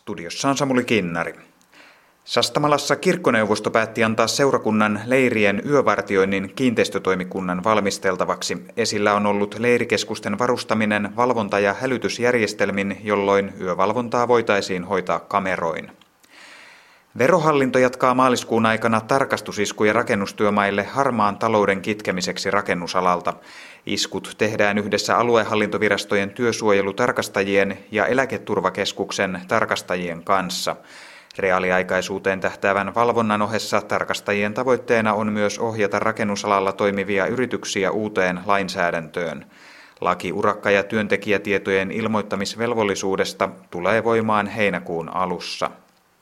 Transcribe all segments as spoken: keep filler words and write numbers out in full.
Studiossa on Samuli Kinnari. Sastamalassa kirkkoneuvosto päätti antaa seurakunnan leirien yövartioinnin kiinteistötoimikunnan valmisteltavaksi. Esillä on ollut leirikeskusten varustaminen valvonta- ja hälytysjärjestelmin, jolloin yövalvontaa voitaisiin hoitaa kameroin. Verohallinto jatkaa maaliskuun aikana tarkastusiskuja rakennustyömaille harmaan talouden kitkemiseksi rakennusalalta. Iskut tehdään yhdessä aluehallintovirastojen työsuojelutarkastajien ja eläketurvakeskuksen tarkastajien kanssa. Reaaliaikaisuuteen tähtäävän valvonnan ohessa tarkastajien tavoitteena on myös ohjata rakennusalalla toimivia yrityksiä uuteen lainsäädäntöön. Laki urakka- ja työntekijätietojen ilmoittamisvelvollisuudesta tulee voimaan heinäkuun alussa.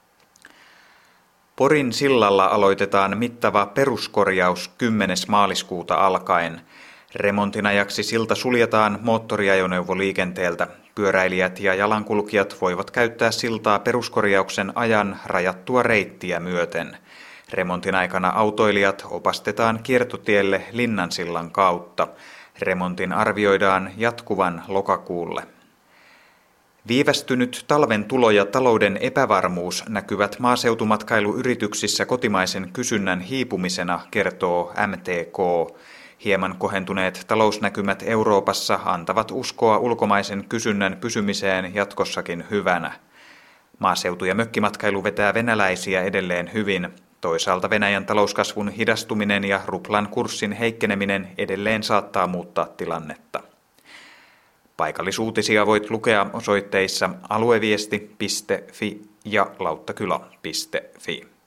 Porin sillalla aloitetaan mittava peruskorjaus kymmenes maaliskuuta alkaen. Remontin ajaksi silta suljetaan moottoriajoneuvoliikenteeltä. Pyöräilijät ja jalankulkijat voivat käyttää siltaa peruskorjauksen ajan rajattua reittiä myöten. Remontin aikana autoilijat opastetaan kiertotielle Linnansillan kautta. Remontin arvioidaan jatkuvan lokakuulle. Viivästynyt talven tulo ja talouden epävarmuus näkyvät maaseutumatkailuyrityksissä kotimaisen kysynnän hiipumisena, kertoo M T K. Hieman kohentuneet talousnäkymät Euroopassa antavat uskoa ulkomaisen kysynnän pysymiseen jatkossakin hyvänä. Maaseutu- ja mökkimatkailu vetää venäläisiä edelleen hyvin. Toisaalta Venäjän talouskasvun hidastuminen ja ruplan kurssin heikkeneminen edelleen saattaa muuttaa tilannetta. Paikallisuutisia voit lukea osoitteissa alueviesti piste fi ja lauttakylä piste fi.